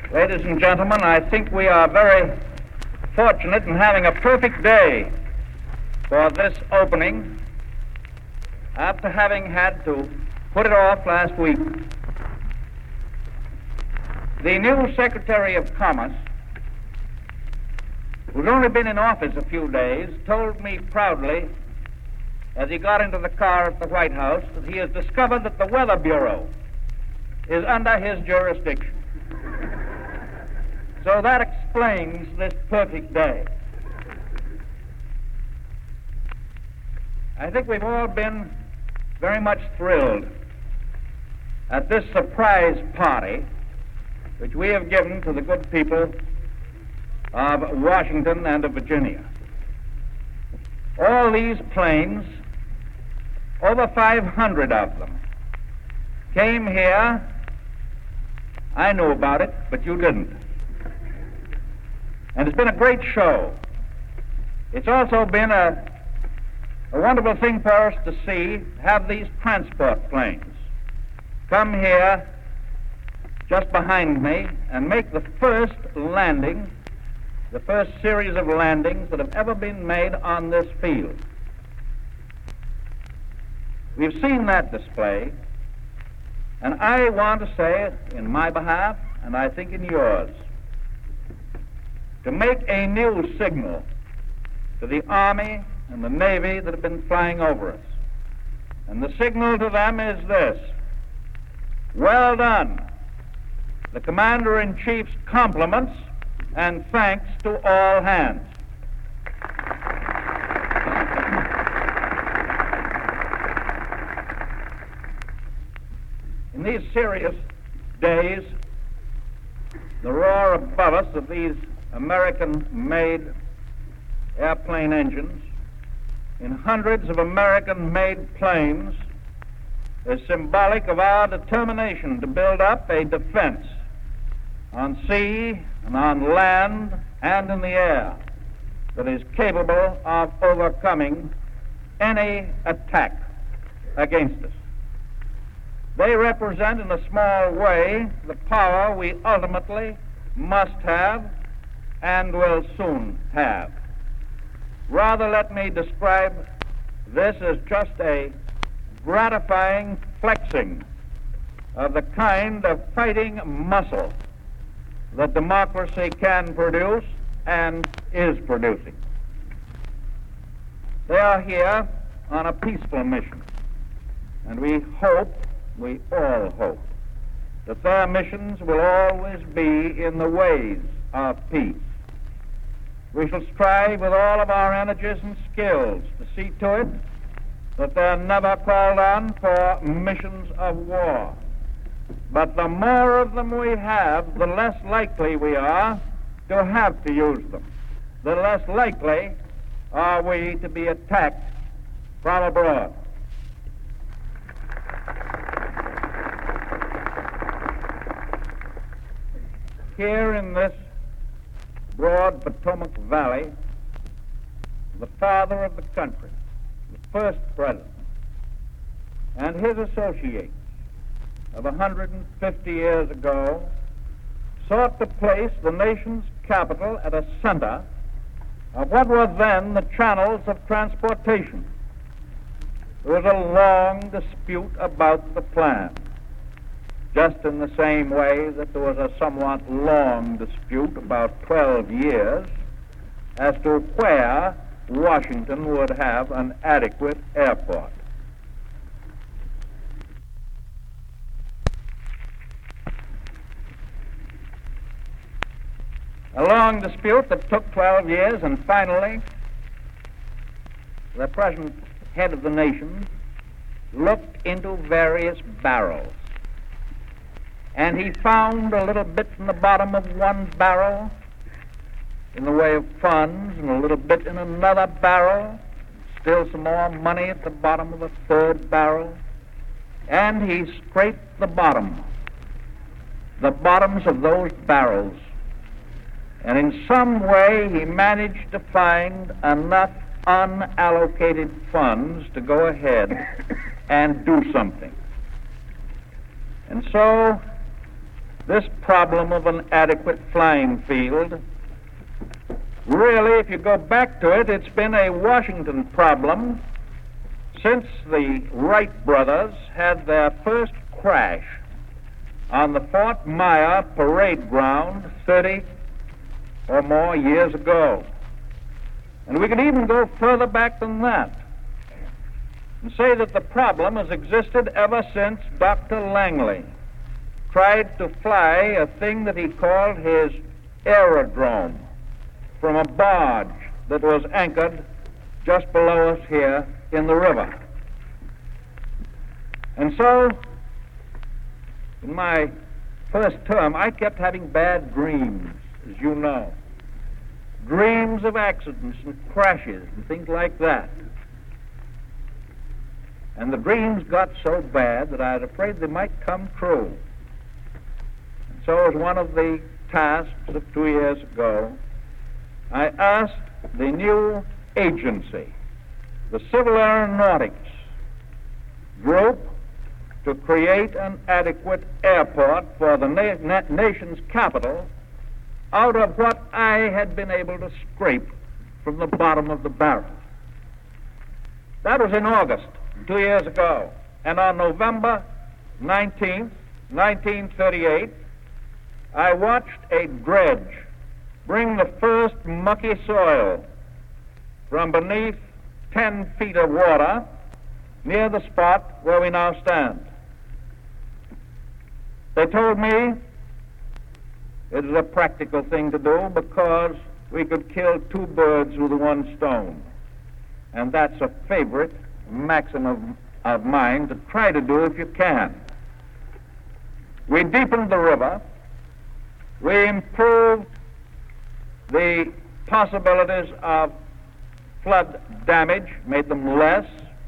Ladies and gentlemen, I think we are very fortunate in having a perfect day for this opening after having had to put it off last week. The new Secretary of Commerce, who's only been in office a few days, told me proudly as he got into the car at the White House that he has discovered that the Weather Bureau is under his jurisdiction. So that explains this perfect day. I think we've all been very much thrilled at this surprise party which we have given to the good people of Washington and of Virginia. All these planes, over 500 of them, came here. I knew about it, but you didn't. And it's been a great show. It's also been a wonderful thing for us to see, have these transport planes come here just behind me and make the first landing, the first series of landings that have ever been made on this field. We've seen that display, and I want to say in my behalf, and I think in yours, to make a new signal to the Army and the Navy that have been flying over us. And the signal to them is this: well done. The Commander-in-Chief's compliments and thanks to all hands. In these serious days, the roar above us of these American-made airplane engines in hundreds of American-made planes is symbolic of our determination to build up a defense on sea and on land and in the air that is capable of overcoming any attack against us. They represent in a small way the power we ultimately must have and will soon have. Rather, let me describe this as just a gratifying flexing of the kind of fighting muscle that democracy can produce and is producing. They are here on a peaceful mission, and we all hope, that their missions will always be in the ways of peace. We shall strive with all of our energies and skills to see to it that they're never called on for missions of war. But the more of them we have, the less likely we are to have to use them. The less likely are we to be attacked from abroad. Here in this broad Potomac Valley, the father of the country, the first president, and his associates of 150 years ago sought to place the nation's capital at a center of what were then the channels of transportation. There was a long dispute about the plan, just in the same way that there was a somewhat long dispute, about 12 years, as to where Washington would have an adequate airport. A long dispute that took 12 years, and finally, the present head of the nation looked into various barrels. And he found a little bit in the bottom of one barrel in the way of funds, and a little bit in another barrel, still some more money at the bottom of a third barrel, and he scraped the bottoms of those barrels, and in some way he managed to find enough unallocated funds to go ahead and do something. And so this problem of an adequate flying field, really, if you go back to it, it's been a Washington problem since the Wright brothers had their first crash on the Fort Myer parade ground 30 or more years ago. And we can even go further back than that and say that the problem has existed ever since Dr. Langley tried to fly a thing that he called his aerodrome from a barge that was anchored just below us here in the river. And so, in my first term, I kept having bad dreams, as you know. Dreams of accidents and crashes and things like that. And the dreams got so bad that I was afraid they might come true. And so as one of the tasks of 2 years ago, I asked the new agency, the Civil Aeronautics Group, to create an adequate airport for the nation's capital out of what I had been able to scrape from the bottom of the barrel. That was in August, 2 years ago. And on November 19th, 1938, I watched a dredge bring the first mucky soil from beneath 10 feet of water near the spot where we now stand. They told me it is a practical thing to do because we could kill two birds with one stone. And that's a favorite maxim of mine to try to do if you can. We deepened the river. We improved the possibilities of flood damage, made them less.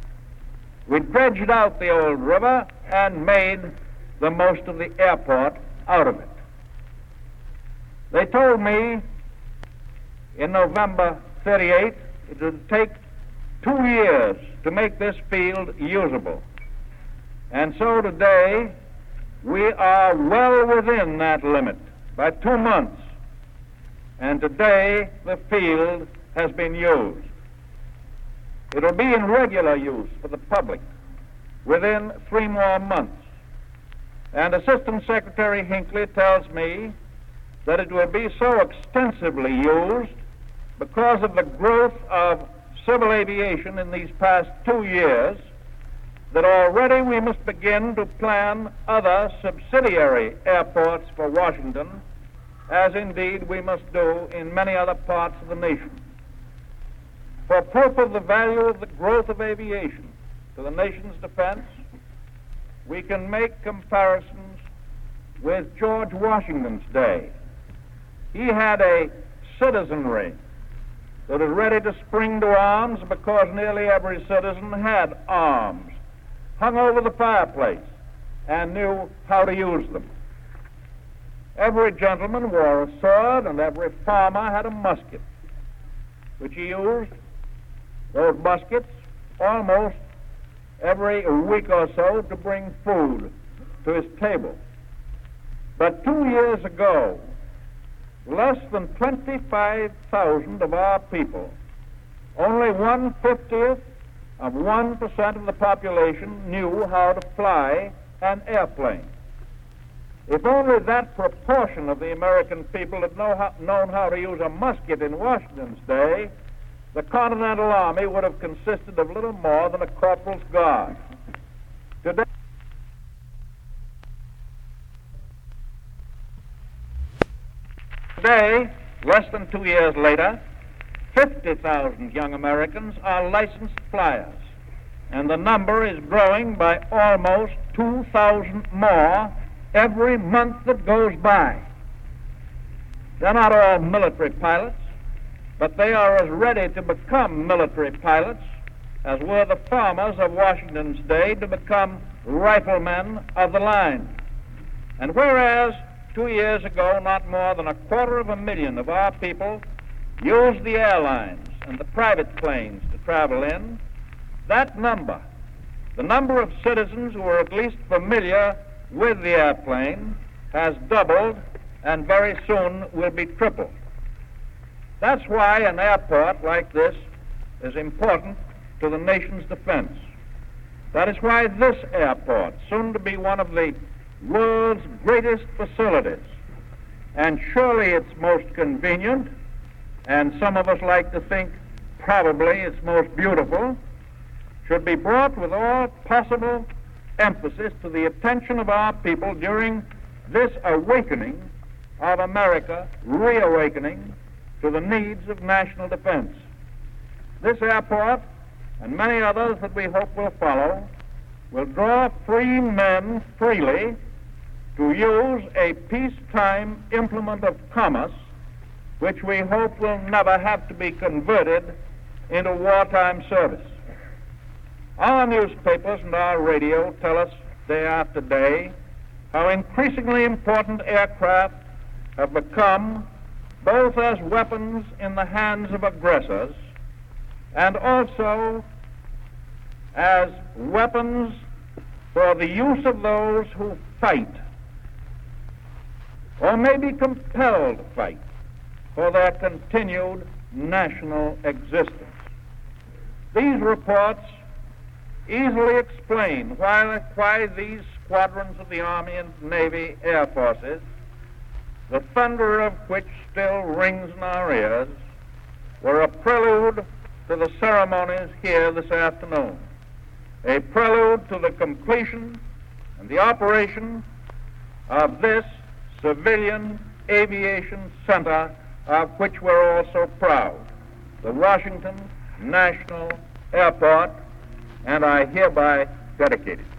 We dredged out the old river and made the most of the airport out of it. They told me in November 38 it would take 2 years to make this field usable. And so today we are well within that limit by 2 months. And today the field has been used. It will be in regular use for the public within 3 more months. And Assistant Secretary Hinckley tells me that it will be so extensively used because of the growth of civil aviation in these past 2 years that already we must begin to plan other subsidiary airports for Washington, as indeed we must do in many other parts of the nation. For proof of the value of the growth of aviation to the nation's defense, we can make comparisons with George Washington's day. He had a citizenry that was ready to spring to arms because nearly every citizen had arms, hung over the fireplace, and knew how to use them. Every gentleman wore a sword, and every farmer had a musket, which he used, those muskets, almost every week or so to bring food to his table. But 2 years ago, less than 25,000 of our people, only 1/50th of 1% of the population, knew how to fly an airplane. If only that proportion of the American people had known how to use a musket in Washington's day, the Continental Army would have consisted of little more than a corporal's guard. Today, less than 2 years later, 50,000 young Americans are licensed flyers, and the number is growing by almost 2,000 more every month that goes by. They're not all military pilots, but they are as ready to become military pilots as were the farmers of Washington's day to become riflemen of the line. And whereas 2 years ago not more than 250,000 of our people used the airlines and the private planes to travel in, that number, the number of citizens who were at least familiar with the airplane, has doubled and very soon will be tripled. That's why an airport like this is important to the nation's defense. That is why this airport, soon to be one of the world's greatest facilities, and surely its most convenient, and some of us like to think probably its most beautiful, should be brought with all possible emphasis to the attention of our people during this awakening of America, reawakening to the needs of national defense. This airport, and many others that we hope will follow, will draw free men freely to use a peacetime implement of commerce which we hope will never have to be converted into wartime service. Our newspapers and our radio tell us day after day how increasingly important aircraft have become both as weapons in the hands of aggressors and also as weapons for the use of those who fight or may be compelled to fight for their continued national existence. These reports easily explain why these squadrons of the Army and Navy Air Forces, the thunder of which still rings in our ears, were a prelude to the ceremonies here this afternoon, a prelude to the completion and the operation of this civilian aviation center of which we're all so proud, the Washington National Airport, and I hereby dedicate it.